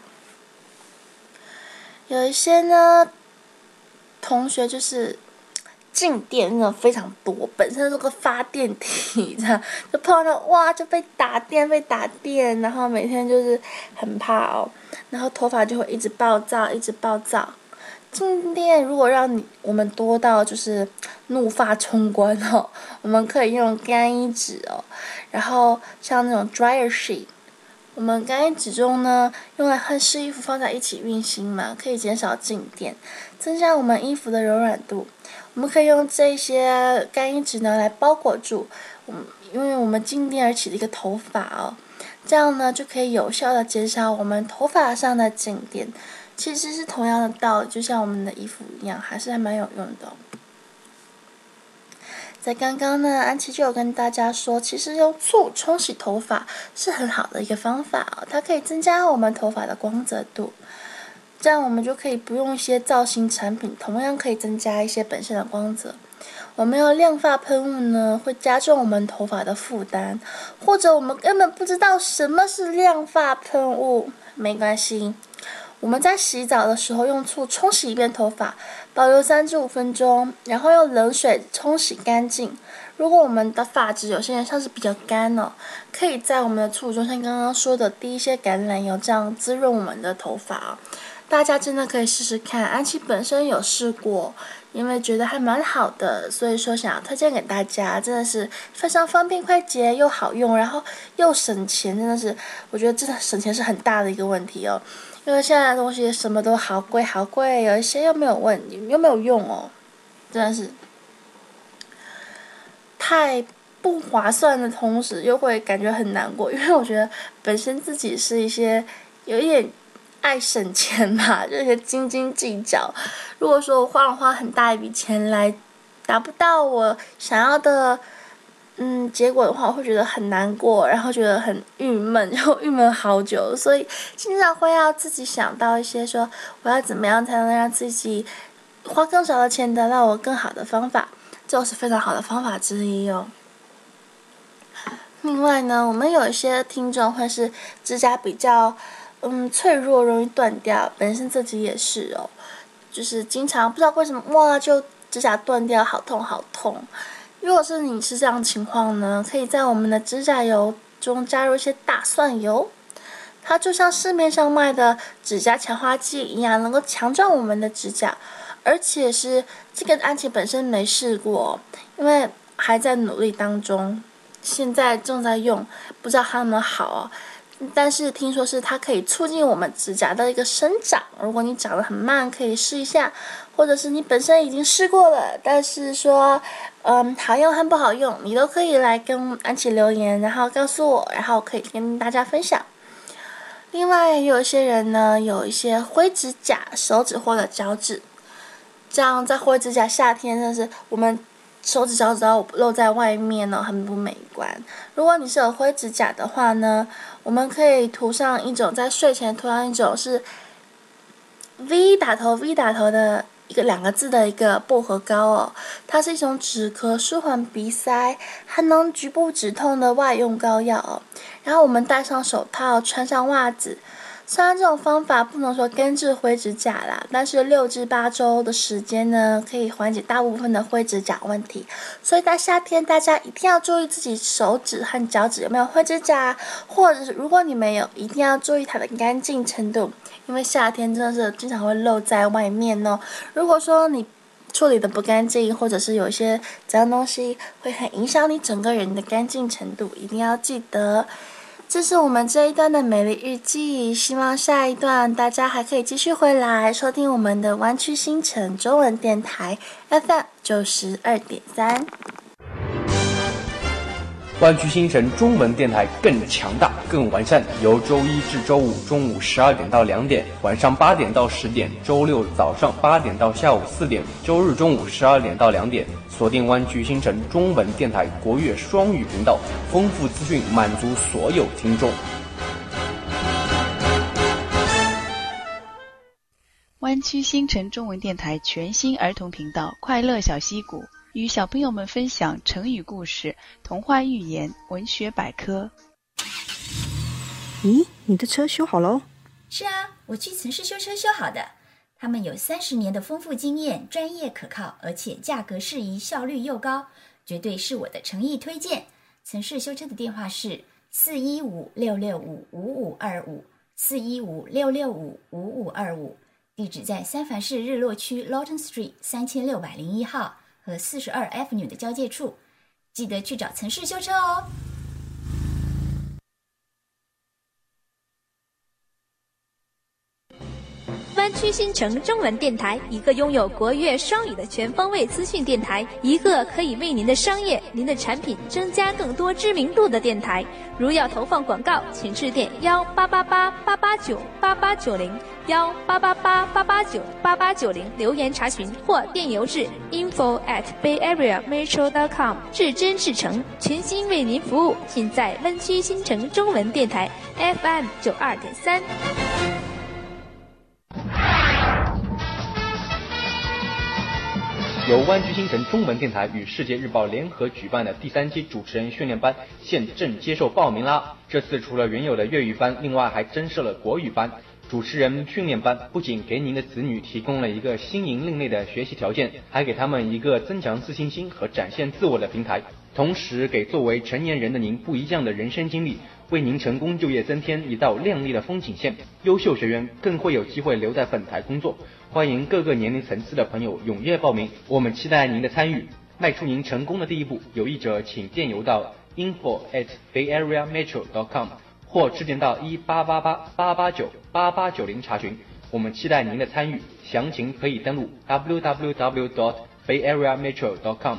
有一些呢同学就是静电那种非常多，本身是个发电体，这样就碰到哇就被打电被打电，然后每天就是很怕哦，然后头发就会一直暴躁一直暴躁。静电如果让你我们多到就是怒发冲冠哦，我们可以用干衣纸哦，然后像那种 dryer sheet， 我们干衣纸中呢用来和湿衣服放在一起运行嘛，可以减少静电，增加我们衣服的柔软度。我们可以用这些干衣纸呢来包裹住我们因为我们静电而起的一个头发哦， 这样呢就可以有效的减少我们头发上的静电。其实是同样的道理，就像我们的衣服一样，还是还蛮有用的。在刚刚呢，安琪就有跟大家说，其实用醋冲洗头发是很好的一个方法哦，它可以增加我们头发的光泽度，这样我们就可以不用一些造型产品，同样可以增加一些本身的光泽。我们用亮发喷雾呢，会加重我们头发的负担，或者我们根本不知道什么是亮发喷雾，没关系。我们在洗澡的时候用醋冲洗一遍头发，保留三至五分钟，然后用冷水冲洗干净。如果我们的发质有些人像是比较干哦，可以在我们的醋中像刚刚说的滴一些橄榄油，这样滋润我们的头发哦。大家真的可以试试看，安琪本身有试过，因为觉得还蛮好的，所以说想要推荐给大家，真的是非常方便快捷又好用，然后又省钱，真的是我觉得真的省钱是很大的一个问题哦。因为现在的东西什么都好贵好贵，有一些又没有问题又没有用哦，真的是太不划算的同时又会感觉很难过，因为我觉得本身自己是一些有一点爱省钱吧，就有些斤斤计较。如果说我花了花很大一笔钱来达不到我想要的嗯，结果的话我会觉得很难过，然后觉得很郁闷，然后郁闷好久，所以经常会要自己想到一些说我要怎么样才能让自己花更少的钱得到我更好的方法，这就是非常好的方法之一哦。另外呢，我们有一些听众会是指甲比较嗯脆弱，容易断掉，本身自己也是哦，就是经常不知道为什么哇就指甲断掉，好痛好痛。如果是你是这样的情况呢，可以在我们的指甲油中加入一些大蒜油，它就像市面上卖的指甲强化剂一样，能够强壮我们的指甲，而且是这个安琪本身没试过，因为还在努力当中，现在正在用，不知道它有没有好哦。但是听说是它可以促进我们指甲的一个生长，如果你长得很慢可以试一下，或者是你本身已经试过了，但是说嗯好用和不好用，你都可以来跟安琪留言，然后告诉我，然后可以跟大家分享。另外有一些人呢有一些灰指甲，手指或者脚趾，这样在灰指甲夏天真的是我们手指脚趾要露在外面呢，很不美观。如果你是有灰指甲的话呢，我们可以涂上一种，在睡前涂上一种是 V 打头 V 打头的一个两个字的一个薄荷膏哦，它是一种止咳、舒缓鼻塞，还能局部止痛的外用膏药哦。然后我们戴上手套，穿上袜子。虽然这种方法不能说根治灰指甲啦，但是六至八周的时间呢，可以缓解大部分的灰指甲问题。所以在夏天，大家一定要注意自己手指和脚趾有没有灰指甲，或者是如果你没有，一定要注意它的干净程度，因为夏天真的是经常会露在外面哦。如果说你处理的不干净，或者是有一些脏东西，会很影响你整个人的干净程度，一定要记得。这是我们这一段的美丽日记，希望下一段大家还可以继续回来收听我们的湾区星辰中文电台 F M 九十二点三。 湾区星辰中文电台更强大、更完善，由周一至周五中午十二点到两点，晚上八点到十点，周六早上八点到下午四点，周日中午十二点到两点。锁定湾区星辰中文电台国乐双语频道，丰富资讯满足所有听众。 湾区星辰中文电台全新儿童频道快乐小溪谷，与小朋友们分享成语故事、童话寓言、文学百科。 咦，你的车修好喽？ 是啊，我去城市修车修好的。他们有三十年的丰富经验，专业可靠，而且价格适宜，效率又高，绝对是我的诚意推荐。城市修车的电话是四一五六六五五五二五，四一五六六五五五二五，地址在三藩市日落区 Lawton Street 三千六百零一号和四十二 Avenue 的交界处，记得去找城市修车哦。 湾湾区新城中文电台，一个拥有国粤双语的全方位资讯电台，一个可以为您的商业、您的产品增加更多知名度的电台。如要投放广告，请致电幺八八八八八九八八九零幺八八八八八九八八九零留言查询，或电邮至 info at bayareametro dot com， 至真至诚，全心为您服务，尽在湾区新城中文电台 F M 九二点三。 由湾区新城中文电台与世界日报联合举办的第三期主持人训练班现正接受报名啦！这次除了原有的粤语班，另外还增设了国语班。主持人训练班不仅给您的子女提供了一个新颖另类的学习条件，还给他们一个增强自信心和展现自我的平台，同时给作为成年人的您不一样的人生经历，为您成功就业增添一道亮丽的风景线。优秀学员更会有机会留在本台工作。欢迎各个年龄层次的朋友踊跃报名，我们期待您的参与，迈出您成功的第一步。有意者请电邮到 info at bayareametro dot com 或致电到一八八八八八九八八九零查询。我们期待您的参与，详情可以登录 w w w dot bayareametro dot com。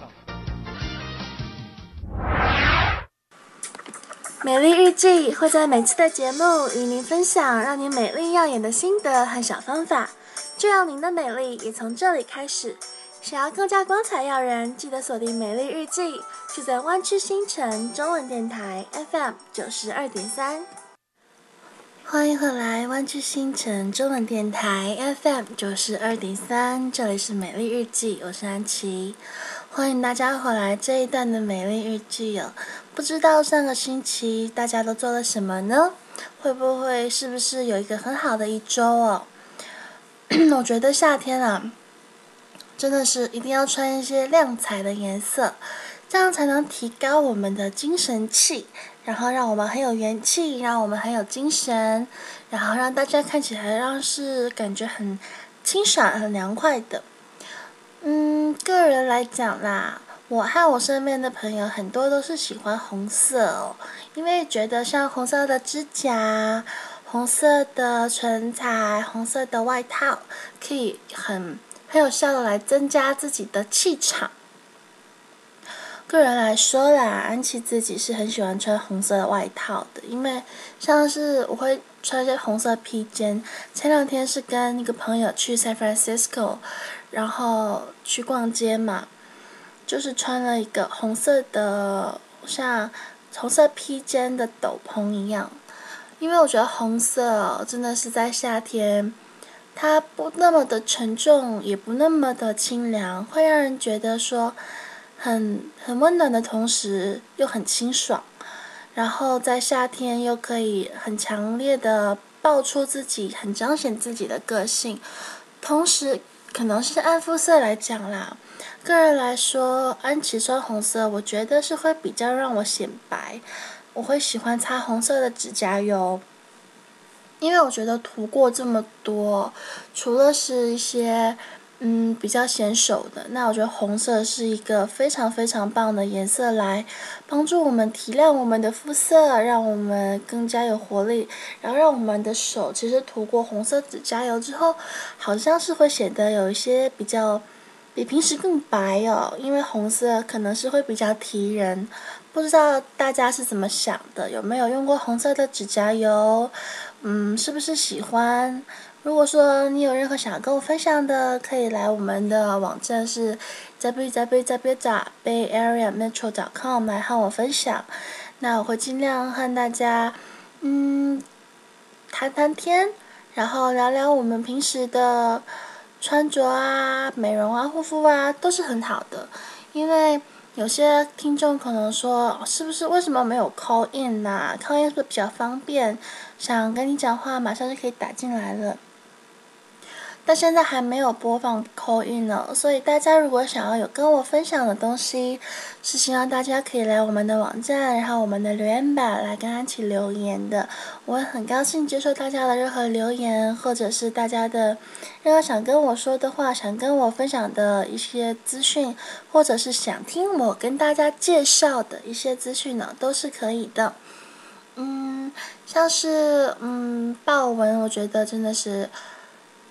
美丽日记会在每次的节目与您分享让您美丽耀眼的心得和小方法，就让您的美丽也从这里开始。想要更加光彩耀人，记得锁定美丽日记，就在湾区新城中文电台 F M 九十二点三。欢迎回来，湾区新城中文电台 F M 九十二点三，这里是美丽日记，我是安琪。欢迎大家回来这一段的美丽日记哦。不知道上个星期大家都做了什么呢？会不会是不是有一个很好的一周哦？我觉得夏天啊，真的是一定要穿一些亮彩的颜色，这样才能提高我们的精神气，然后让我们很有元气，让我们很有精神，然后让大家看起来让是感觉很清爽、很凉快的。嗯，个人来讲啦，我和我身边的朋友很多都是喜欢红色哦，因为觉得像红色的指甲、红色的唇彩、红色的外套，可以很很有效的来增加自己的气场。个人来说啦，安琪自己是很喜欢穿红色的外套的，因为像是我会穿一些红色披肩。前两天是跟一个朋友去 San Francisco， 然后去逛街嘛，就是穿了一个红色的像红色披肩的斗篷一样，因为我觉得红色哦，真的是在夏天，它不那么的沉重，也不那么的清凉，会让人觉得说很很温暖的同时又很清爽，然后在夏天又可以很强烈的爆出自己，很彰显自己的个性。同时可能是按肤色来讲啦，个人来说，安琪穿红色我觉得是会比较让我显白，我会喜欢擦红色的指甲油，因为我觉得涂过这么多，除了是一些嗯比较显手的，那我觉得红色是一个非常非常棒的颜色，来帮助我们提亮我们的肤色，让我们更加有活力，然后让我们的手其实涂过红色指甲油之后，好像是会显得有一些比较比平时更白哦，因为红色可能是会比较提人。不知道大家是怎么想的，有没有用过红色的指甲油？嗯，是不是喜欢？如果说你有任何想要跟我分享的，可以来我们的网站是 w w w dot bayareametro dot com 来和我分享。那我会尽量和大家嗯谈谈天，然后聊聊我们平时的穿着啊、美容啊、护肤啊，都是很好的。因为有些听众可能说，是不是为什么没有 call in 啊 call in 是不是比较方便，想跟你讲话马上就可以打进来了，但现在还没有播放 call in 呢，所以大家如果想要有跟我分享的东西，是希望大家可以来我们的网站，然后我们的留言板来跟安琪留言的。我很高兴接受大家的任何留言，或者是大家的任何想跟我说的话，想跟我分享的一些资讯，或者是想听我跟大家介绍的一些资讯呢，都是可以的。嗯，像是嗯豹纹，我觉得真的是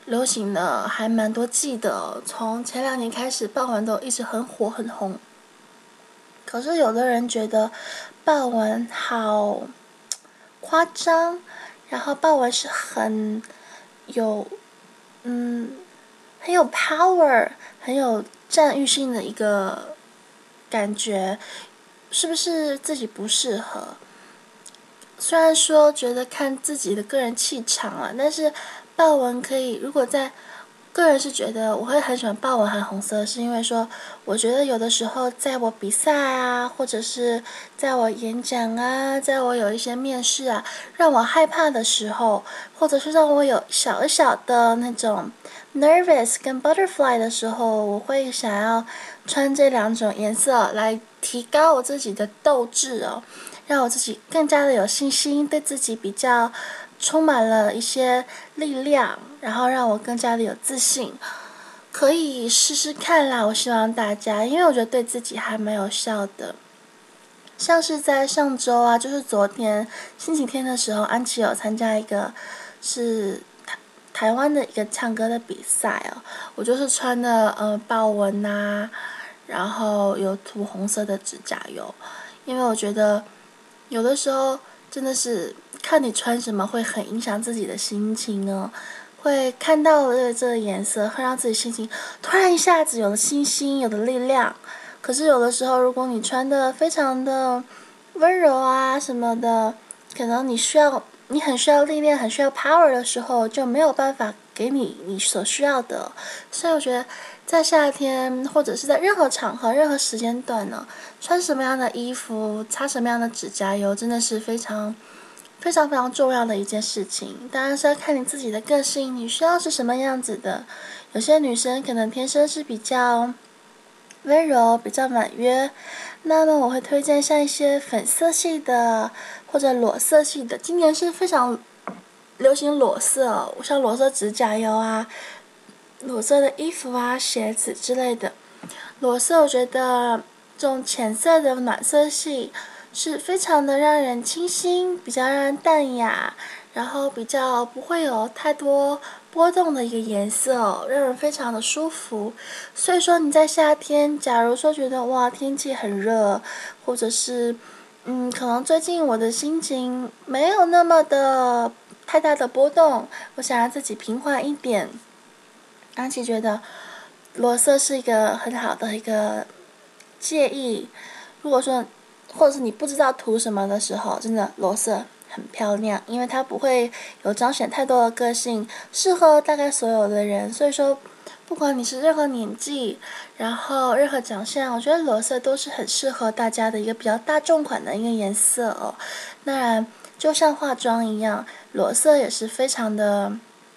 流行了还蛮多季的，从前两年开始豹纹都一直很火很红。可是有的人觉得豹纹好夸张，然后豹纹是很有嗯很有 power 很有占有性的一个感觉，是不是自己不适合？虽然说觉得看自己的个人气场啊，但是豹纹可以，如果在个人是觉得我会很喜欢豹纹和红色，是因为说我觉得有的时候在我比赛啊，或者是在我演讲啊，在我有一些面试啊让我害怕的时候，或者是让我有小小的那种 nervous 跟 butterfly 的时候，我会想要穿这两种颜色来提高我自己的斗志哦，让我自己更加的有信心，对自己比较充满了一些力量，然后让我更加的有自信。可以试试看啦，我希望大家，因为我觉得对自己还蛮有效的。像是在上周啊，就是昨天星期天的时候，安琪有参加一个是台台湾的一个唱歌的比赛哦，我就是穿的呃豹纹啊，然后有涂红色的指甲油，因为我觉得有的时候真的是看你穿什么会很影响自己的心情哦，会看到了这个颜色会让自己心情突然一下子有了信心，有了力量。可是有的时候如果你穿的非常的温柔啊什么的，可能你需要你很需要力量很需要 power 的时候，就没有办法给你你所需要的。所以我觉得在夏天或者是在任何场合任何时间段呢，穿什么样的衣服擦什么样的指甲油真的是非常非常非常重要的一件事情。当然是要看你自己的个性，你需要是什么样子的。有些女生可能天生是比较温柔比较婉约，那么我会推荐像一些粉色系的或者裸色系的，今年是非常流行裸色，像裸色指甲油啊，裸色的衣服啊鞋子之类的。裸色我觉得这种浅色的暖色系是非常的让人清新，比较让人淡雅，然后比较不会有太多波动的一个颜色哦，让人非常的舒服。所以说你在夏天假如说觉得哇天气很热，或者是嗯可能最近我的心情没有那么的太大的波动，我想让自己平缓一点，安琪觉得裸色是一个很好的一个建议。如果说或者是你不知道涂什么的时候，真的裸色很漂亮，因为它不会有彰显太多的个性，适合大概所有的人。所以说不管你是任何年纪，然后任何长相，我觉得裸色都是很适合大家的一个比较大众款的一个颜色哦。当然就像化妆一样，裸色也是非常的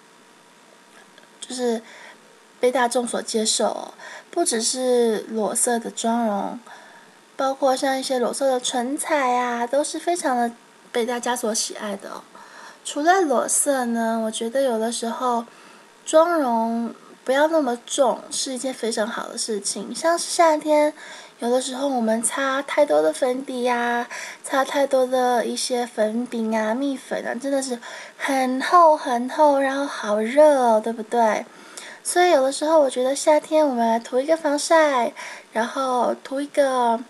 就是被大众所接受哦。不只是裸色的妆容，包括像一些裸色的唇彩啊，都是非常的被大家所喜爱的哦。除了裸色呢，我觉得有的时候妆容不要那么重是一件非常好的事情。像是夏天有的时候我们擦太多的粉底呀、啊，擦太多的一些粉饼啊蜜粉啊，真的是很厚很厚，然后好热哦，对不对？所以有的时候我觉得夏天我们来涂一个防晒，然后涂一个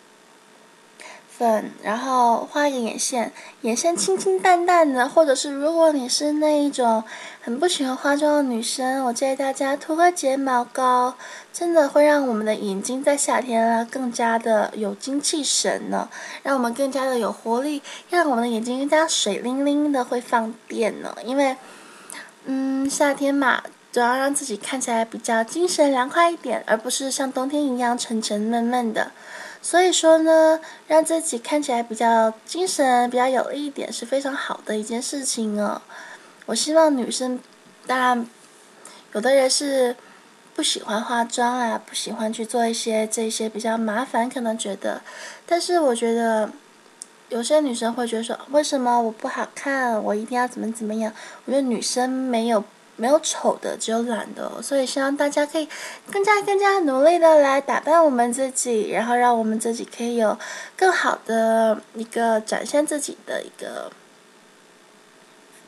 粉，然后画一个眼线，眼线清清淡淡的，或者是如果你是那一种很不喜欢化妆的女生，我建议大家涂个睫毛膏，真的会让我们的眼睛在夏天啊更加的有精气神呢，让我们更加的有活力，让我们的眼睛更加水灵灵的会放电呢。因为嗯夏天嘛，总要让自己看起来比较精神凉快一点，而不是像冬天一样沉沉闷闷的。所以说呢，让自己看起来比较精神比较有力一点是非常好的一件事情哦。我希望女生，当然有的人是不喜欢化妆啊，不喜欢去做一些这些比较麻烦，可能觉得，但是我觉得有些女生会觉得说，为什么我不好看，我一定要怎么怎么样。我觉得女生没有没有丑的，只有懒的哦。所以希望大家可以更加更加努力的来打扮我们自己，然后让我们自己可以有更好的一个展现自己的一个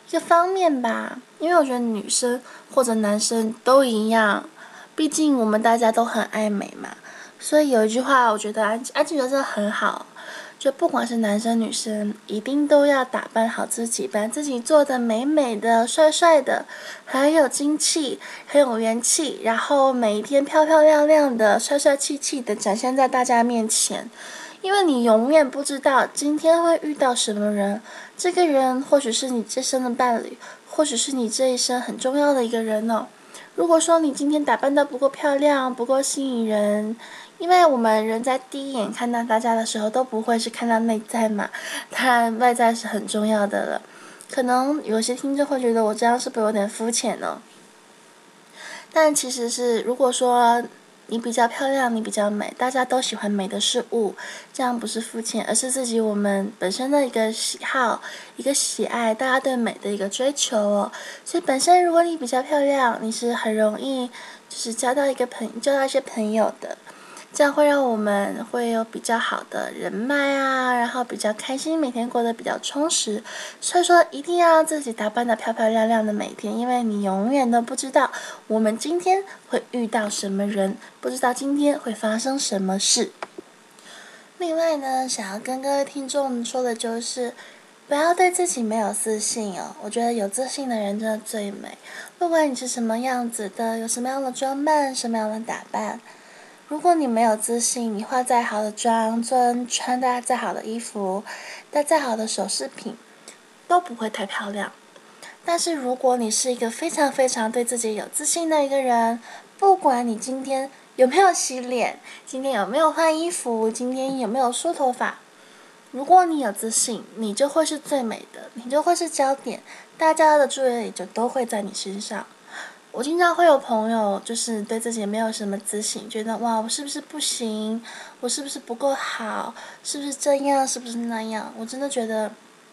一个方面吧，因为我觉得女生或者男生都一样，毕竟我们大家都很爱美嘛。所以有一句话，我觉得安安琪觉得真的很好，就不管是男生女生，一定都要打扮好自己，把自己做得美美的、帅帅的，很有精气，很有元气，然后每一天漂漂亮亮的、帅帅气气的展现在大家面前。因为你永远不知道今天会遇到什么人，这个人或许是你这生的伴侣，或许是你这一生很重要的一个人哦。如果说你今天打扮得不够漂亮，不够吸引人，因为我们人在第一眼看到大家的时候都不会是看到内在嘛，当然外在是很重要的了。可能有些听众会觉得我这样是不是有点肤浅呢？但其实是如果说你比较漂亮，你比较美，大家都喜欢美的事物，这样不是肤浅，而是自己我们本身的一个喜好，一个喜爱，大家对美的一个追求哦。所以本身如果你比较漂亮，你是很容易就是交到一个朋交到一些朋友的，这样会让我们会有比较好的人脉啊，然后比较开心，每天过得比较充实。所以说一定要让自己打扮得漂漂亮亮的每天，因为你永远都不知道我们今天会遇到什么人，不知道今天会发生什么事。另外呢，想要跟各位听众说的就是不要对自己没有自信哦，我觉得有自信的人真的最美。不管你是什么样子的，有什么样的装扮，什么样的打扮，如果你没有自信，你化再好的妆，穿穿戴再好的衣服，戴再好的首饰品，都不会太漂亮。但是如果你是一个非常非常对自己有自信的一个人，不管你今天有没有洗脸，今天有没有换衣服，今天有没有梳头发，如果你有自信，你就会是最美的，你就会是焦点，大家的注意力就都会在你身上。我经常会有朋友就是对自己没有什么自信，觉得哇我是不是不行，我是不是不够好，是不是这样，是不是那样。我真的觉得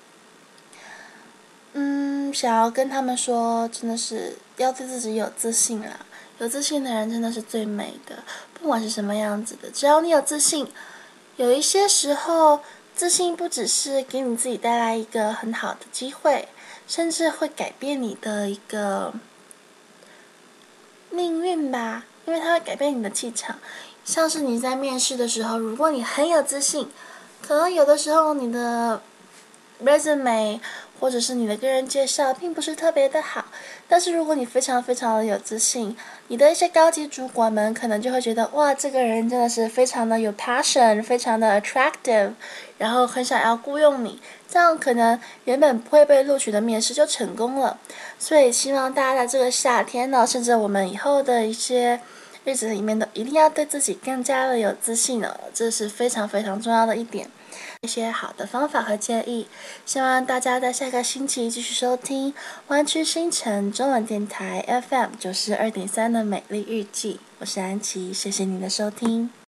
嗯，想要跟他们说，真的是要对自己有自信啦，有自信的人真的是最美的，不管是什么样子的，只要你有自信。有一些时候自信不只是给你自己带来一个很好的机会，甚至会改变你的一个命运吧，因为它会改变你的气场。像是你在面试的时候，如果你很有自信，可能有的时候你的 resume 或者是你的个人介绍并不是特别的好，但是如果你非常非常的有自信，你的一些高级主管们可能就会觉得哇这个人真的是非常的有 passion， 非常的 attractive， 然后很想要雇佣你，这样可能原本不会被录取的面试就成功了。所以希望大家在这个夏天呢，甚至我们以后的一些日子里面的，一定要对自己更加的有自信了，这是非常非常重要的一点。一些好的方法和建议，希望大家在下个星期继续收听湾区新城中文电台 F M 九十二点三的美丽日记。我是安琪，谢谢你的收听。